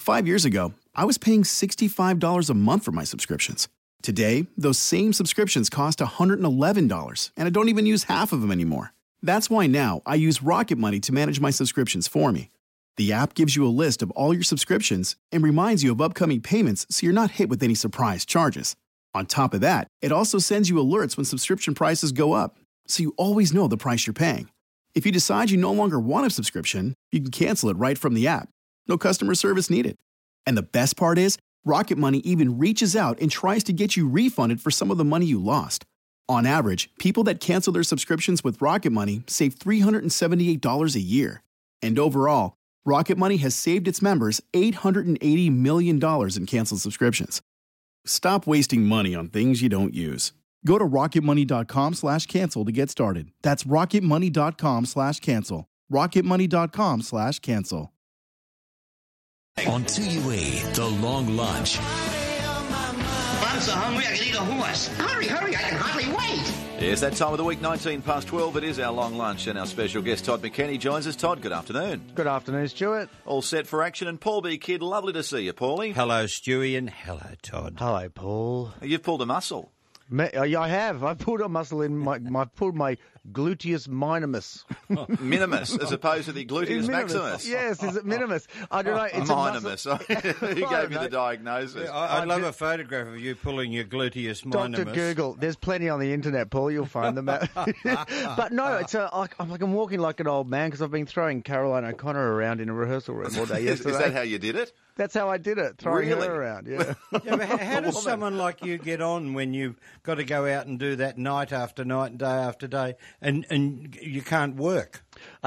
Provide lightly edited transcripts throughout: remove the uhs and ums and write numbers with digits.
5 years ago, I was paying $65 a month for my subscriptions. Today, those same subscriptions cost $111, and I don't even use half of them anymore. That's why now I use Rocket Money to manage my subscriptions for me. The app gives you a list of all your subscriptions and reminds you of upcoming payments so you're not hit with any surprise charges. On top of that, it also sends you alerts when subscription prices go up, so you always know the price you're paying. If you decide you no longer want a subscription, you can cancel it right from the app. No customer service needed. And the best part is, Rocket Money even reaches out and tries to get you refunded for some of the money you lost. On average, people that cancel their subscriptions with Rocket Money save $378 a year. And overall, Rocket Money has saved its members $880 million in canceled subscriptions. Stop wasting money on things you don't use. Go to rocketmoney.com/cancel to get started. That's rocketmoney.com/cancel. rocketmoney.com/cancel. On 2UE, The Long Lunch. I'm so hungry I can eat a horse. Hurry, I can hardly wait. Yes, that time of the week, 19 past 12. It is our long lunch, and our special guest, Todd McKenny, joins us. Todd, good afternoon. Good afternoon, Stuart. All set for action, and Paul B. Kidd, lovely to see you, Paulie. Hello, Stewie, and hello, Todd. Hello, Paul. You've pulled a muscle. I have. I've pulled a muscle in I've pulled my gluteus minimus. Minimus, as opposed to the gluteus maximus. Yes, is it minimus? I don't know. It's minimus. Who gave you the diagnosis? I'd love a photograph of you pulling your gluteus minimus. Dr. Google. There's plenty on the internet, Paul. You'll find them. But no, it's I'm walking like an old man because I've been throwing Caroline O'Connor around in a rehearsal room all day yesterday. Is that how you did it? That's how I did it, throwing her around, yeah. Yeah, but how does someone like you get on when you've got to go out and do that night after night and day after day and you can't work?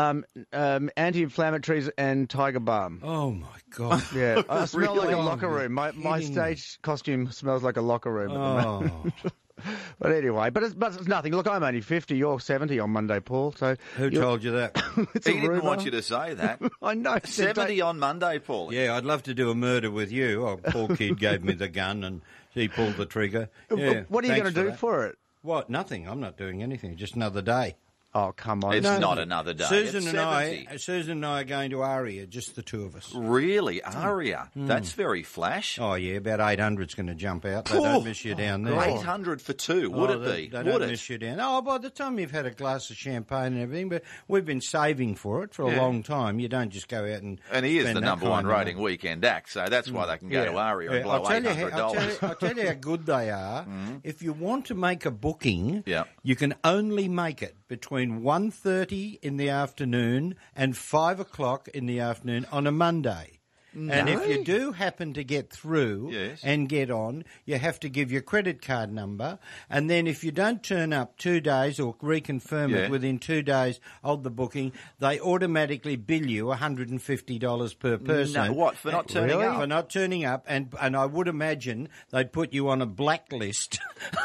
Anti-inflammatories and Tiger Balm. Oh, my God. Yeah, I smell Really? like a locker room. My stage costume smells like a locker room at the moment. Oh. But anyway, but it's nothing. Look, I'm only 50. You're 70 on Monday, Paul. So Who told you that? it's He a didn't rumour. want you to say that. I know. 70 on Monday, Paulie. Yeah, I'd love to do a murder with you. Oh, Paul Kidd gave me the gun and he pulled the trigger. Yeah, What are you going to do that. for it? What? Nothing. I'm not doing anything. Just another day. Oh, come on. It's not another day. Susan It's and 70. I are going to Aria, just the two of us. Really? Aria? That's very flash. Oh, yeah, about 800's going to jump out. They don't miss you down there. 800 for two, would it be? They Would don't it? miss you down. Oh, by the time you've had a glass of champagne and everything, but we've been saving for it for a long time. You don't just go out and And he is spend the that number one kind of rating weekend act, so that's why they can go to Aria and blow I'll tell $800. I'll tell you how good they are. If you want to make a booking, Yeah. you can only make it between 1:30 in the afternoon and 5 o'clock in the afternoon on a Monday. And if you do happen to get through Yes. and get on, you have to give your credit card number. And then if you don't turn up 2 days or reconfirm Yeah. it within 2 days of the booking, they automatically bill you $150 per person. No, what, for not turning Really? up? For not turning up. And I would imagine they'd put you on a blacklist.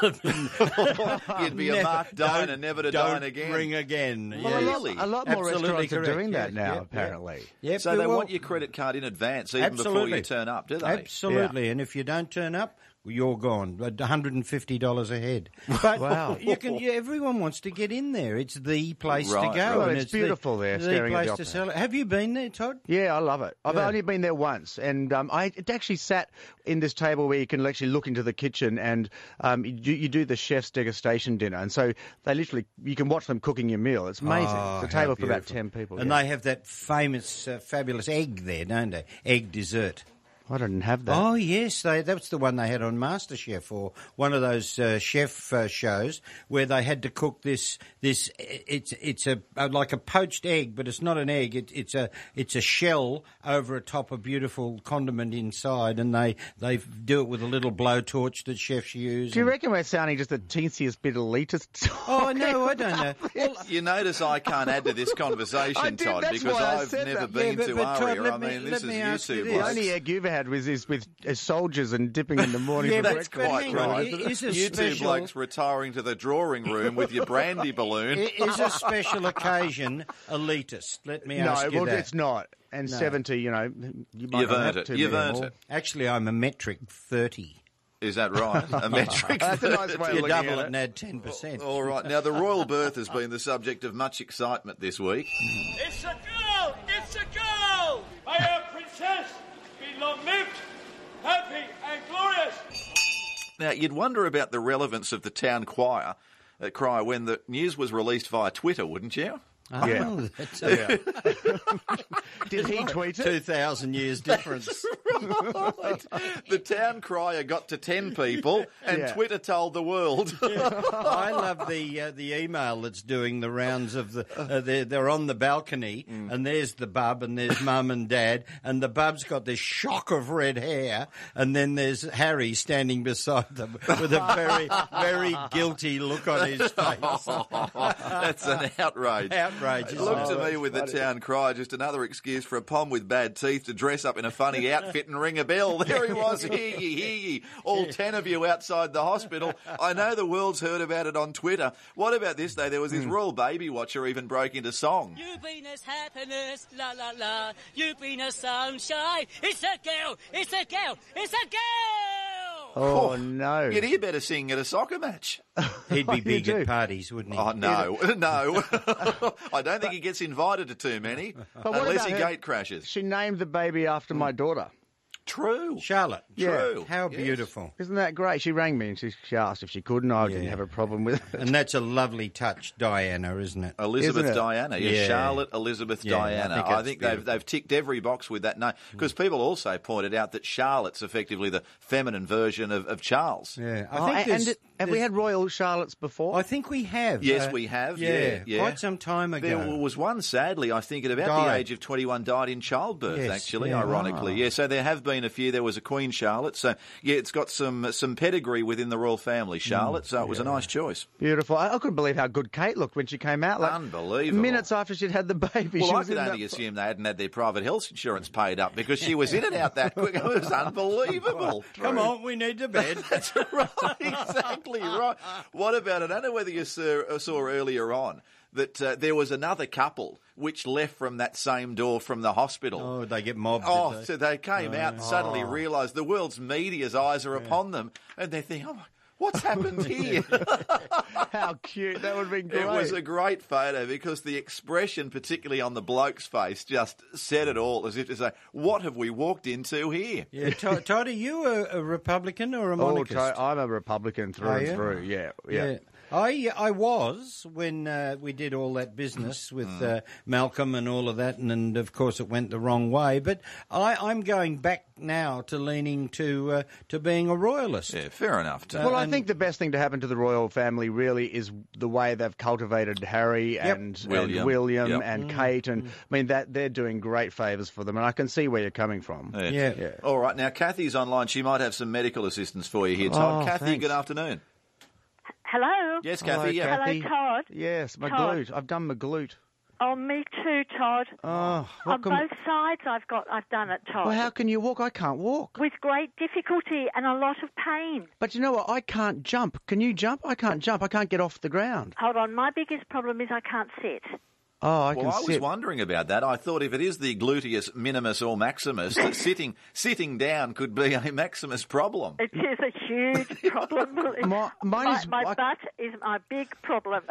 You'd be a marked diner, never to dine again. Don't ring again. Well, Yes. really? A lot more Absolutely restaurants are correct. doing that Yes, now, yep, apparently. Yep, So they well, want your credit card in advance even before absolutely. you turn up, do they? Absolutely. And if you don't turn up, you're gone. $150 a head. But Wow. everyone wants to get in there. It's the place Right, to go. right. Well, and it's beautiful there, the staring at place the to opera. sell it. Have you been there, Todd? Yeah, I love it. I've Yeah. only been there once, and I actually sat in this table where you can actually look into the kitchen, and you do the chef's degustation dinner, and so they literally you can watch them cooking your meal. It's amazing. Oh, it's a table how for about beautiful. 10 people. And yeah. they have that famous, fabulous egg there, don't they? Egg dessert. I didn't have that. Oh yes, that's the one they had on MasterChef, or one of those chef shows where they had to cook this. It's like a poached egg, but it's not an egg. It's a shell over a top of beautiful condiment inside, and they do it with a little blowtorch that chefs use. Do you reckon we're sounding just the teensiest bit elitist? Oh no, I don't know. Well, You notice I can't add to this I conversation, did, Todd, that's because why I I've said never that. been Yeah, to but Todd, Aria. let me you ask you two this. The blokes. only egg you've had is with soldiers and dipping in the morning. Yeah, for but That's breakfast. quite hang on, right. is a You two special- blokes retiring to the drawing room with your brandy balloon. is a special occasion elitist? Let me ask No, you well, that. it's not. And 70, you might You've not earned have it. too You've many earned more. it. Actually, I'm a metric 30. Is that right? A metric. That's a nice way of You looking double at it it. and add 10%. All right. Now, the royal birth has been the subject of much excitement this week. It's a girl! It's a girl! I am Princess Philomena! Now, you'd wonder about the relevance of the town crier when the news was released via Twitter, wouldn't you? Oh, that's Did he tweet it? 2,000 years difference. Right. The town crier got to 10 people and Twitter told the world. I love the email that's doing the rounds of they're on the balcony and there's the bub and there's mum and dad and the bub's got this shock of red hair and then there's Harry standing beside them with a very, very guilty look on his face. That's an outrage. Outrageous. Look to me with the town crier, just another excuse for a pom with bad teeth to dress up in a funny outfit and ring a bell. There he was, hear ye, all 10 of you outside the hospital. I know the world's heard about it on Twitter. What about this, though? There was this royal baby watcher even broke into song. You bring us happiness, la la la. You bring us sunshine. It's a girl, it's a girl, it's a girl! Oh, no. You'd hear better singing at a soccer match. He'd be big at parties, wouldn't he? Oh, no. No. I don't think he gets invited to too many, unless he gate crashes. She named the baby after my daughter. True. Charlotte. True. How Yes. beautiful. Isn't that great? She rang me and she asked if she could, and I didn't have a problem with it. And that's a lovely touch, Diana, isn't it? Elizabeth Isn't it? Diana, yes, Yeah. Charlotte Elizabeth Yeah, Diana. I I think think they've ticked every box with that name because people also pointed out that Charlotte's effectively the feminine version of Charles. Yeah. Have we had Royal Charlottes before? I think we have. Yes, we have. Yeah. Quite some time ago. There was one, sadly, I think at about the Died. age of 21, died in childbirth, Yes, actually, yeah. ironically. Yeah, so there have been a few. There was a Queen Charlotte. So, yeah, it's got some pedigree within the royal family, Charlotte, so it was a nice choice. Beautiful. I couldn't believe how good Kate looked when she came out. Unbelievable. Minutes after she'd had the baby. Well, she I was could in only that- assume they hadn't had their private health insurance paid up because she was in and out that quick. It was unbelievable. Come on, we need to bed. That's right, exactly right. What about, I don't know whether you saw earlier on, that there was another couple which left from that same door from the hospital. Oh, they get mobbed. Oh, did they? so they came out and suddenly realised the world's media's eyes are upon them, and they're thinking, oh, what's happened here? How cute. That would have been great. It was a great photo because the expression, particularly on the bloke's face, just said it all, as if to say, what have we walked into here? Yeah, Todd, are you a Republican or a monarchist? I'm a Republican through and through. Yeah. I was when we did all that business with Malcolm and all of that, and of course it went the wrong way. But I'm going back now to leaning to being a royalist. Yeah, fair enough. Well, I think the best thing to happen to the royal family really is the way they've cultivated Harry and William and Kate, and I mean that they're doing great favours for them, and I can see where you're coming from. Yeah. All right, now Kathy's online. She might have some medical assistance for you here, Todd. Oh, Kathy, thanks. good afternoon. Hello. Yes, Hello, Kathy. Yeah. Kathy. Hello, Todd. Yes, my Todd. glute. I've done my glute. Oh, me too, Todd. Oh, On both sides, I've done it, Todd. Well, how can you walk? I can't walk. With great difficulty and a lot of pain. But you know what? I can't jump. Can you jump? I can't jump. I can't get off the ground. Hold on, my biggest problem is I can't sit. Oh, I Well, can I was sit. wondering about that. I thought if it is the gluteus minimus or maximus, that sitting down could be a maximus problem. It is a huge problem. Mine is- my butt is my big problem.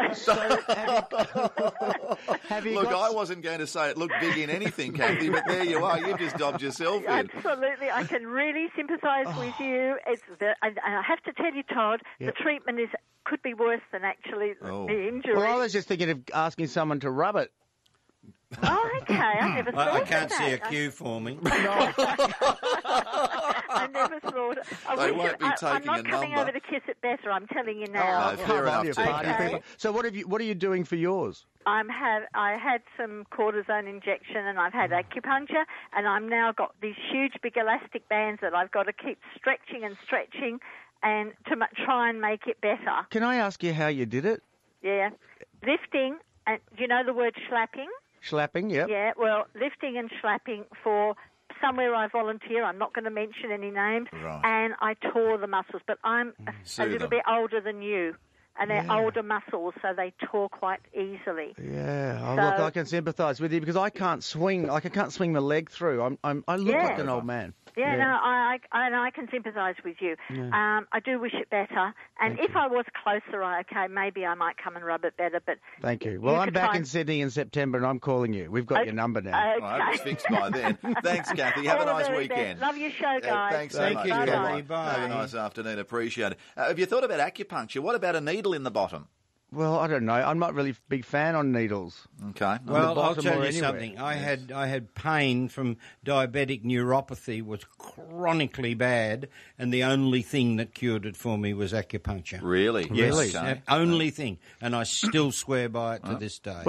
Have you Look, got... I wasn't going to say it looked big in anything, Kathy, but there you are. You just dobbed yourself in. Absolutely, I can really sympathise with you. And I have to tell you, Todd, the treatment could be worse than actually the injury. Well, I was just thinking of asking someone to rub it. Oh, okay. I never thought I of can't that. see a queue for me. I never thought. They won't be I'm taking not a coming number. over to kiss it better. I'm telling you now. No, fair enough, you too. party Okay. people. So what are you doing for yours? I had some cortisone injection and I've had acupuncture, and I'm now got these huge big elastic bands that I've got to keep stretching and to try and make it better. Can I ask you how you did it? Yeah, lifting, and you know the word slapping. Schlapping, yep. Yeah, well, lifting and slapping for somewhere I volunteer. I'm not going to mention any names. Right. And I tore the muscles, but I'm a Sue little them. bit older than you. and they're older muscles, so they tore quite easily. Yeah, So- look, I can sympathise with you because I can't swing. Like I can't swing my leg through. I look like an old man. Yeah, no, I can sympathise with you. Yeah. I do wish it better, and if I was closer, maybe I might come and rub it better. But Thank you. Well, I'm could back try- in Sydney in September, and I'm calling you. We've got your number now. Okay. I hope it's fixed by then. Thanks, Kathy. Have All a the nice very weekend. best. Love your show, guys. Thanks so Thank much. you, Bye-bye. Kathy. Bye. Have a nice afternoon. Appreciate it. Have you thought about acupuncture? What about a needle in the bottom? Well, I don't know. I'm not really a big fan on needles. Okay. Well, I'll bottom tell or you anywhere. something. I had pain from diabetic neuropathy, was chronically bad, and the only thing that cured it for me was acupuncture. Really? Yes, Okay. only thing, and I still swear by it to this day.